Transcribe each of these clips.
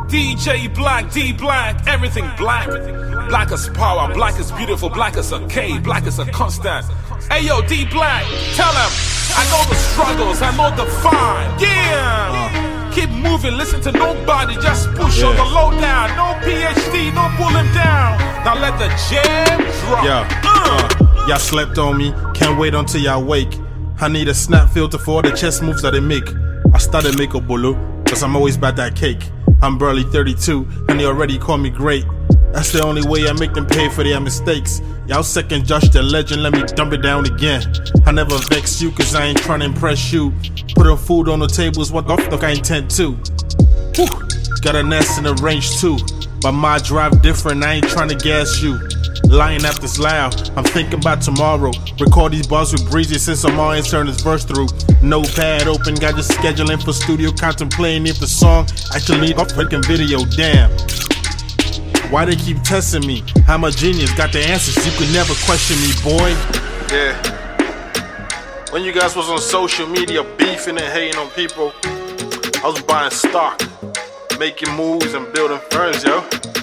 DJ Black, D Black, everything black. Black as power, black as beautiful, black as a K, black as a constant. Hey yo, D Black, tell them, I know the struggles, I know the fight. Yeah! Keep moving, listen to nobody, just push on the low down. No PhD, no pull him down. Now let the jam drop. Y'all slept on me, can't wait until y'all wake. I need a snap filter for all the chess moves that they make. I started make a bolo, cause I'm always about that cake. I'm barely 32, and they already call me great. That's the only way I make them pay for their mistakes. Y'all second judge the legend, let me dump it down again. I never vex you, cause I ain't tryna impress you. Putting food on the table is what the fuck I intend to. Whew. Got a nest in the range too, but my drive different, I ain't tryna gas you. Lying after this loud, I'm thinking about tomorrow. Record these bars with Breezy since I'm always turn this verse through. Notepad open, got the scheduling for studio, contemplating if the song actually need a freaking video. Damn, why they keep testing me? I'm a genius, got the answers, you could never question me, boy. Yeah, when you guys was on social media beefing and hating on people, I was buying stock, making moves and building firms, yo.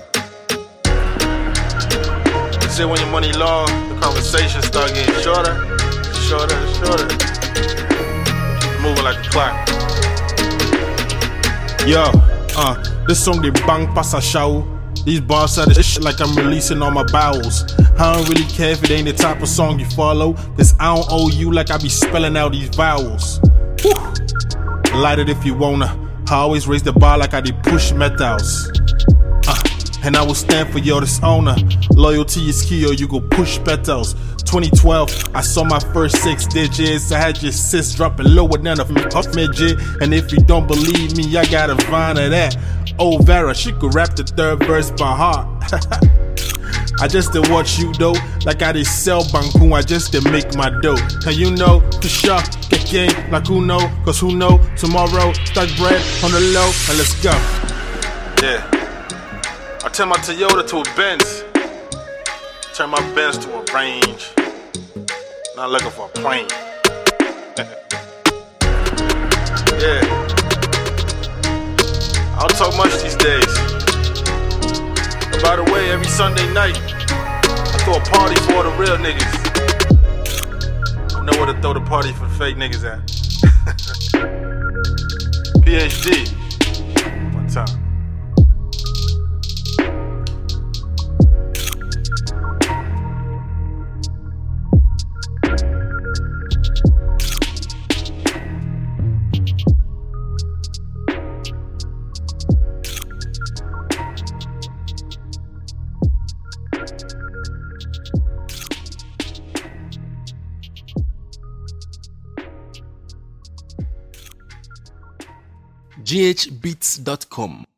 They say when your money long, the conversation start getting shorter, shorter, and shorter. Keep moving like a clock. Yo, this song they bang pass a show. These bars say this shit like I'm releasing all my bowels. I don't really care if it ain't the type of song you follow, cause I don't owe you like I be spelling out these vowels. Whew. Light it if you wanna. I always raise the bar like I did push metals. And I will stand for your dishonor. Loyalty is key or you go push petals. 2012, I saw my first 6 digits. I had your sis dropping lower than a tough midget. And if you don't believe me, I got a vine of that. Oh Vera, she could rap the 3rd verse by heart. I just did watch you though, like I did sell Banku, I just did make my dough. And you know, for sure, get game like who know, cause who know, tomorrow, stack bread on the low, and let's go. Yeah. I turn my Toyota to a Benz. Turn my Benz to a Range. Not looking for a plane. Yeah. I don't talk much these days. And by the way, every Sunday night, I throw a party for all the real niggas. I know where to throw the party for the fake niggas at. PhD. One time. ghbeats.com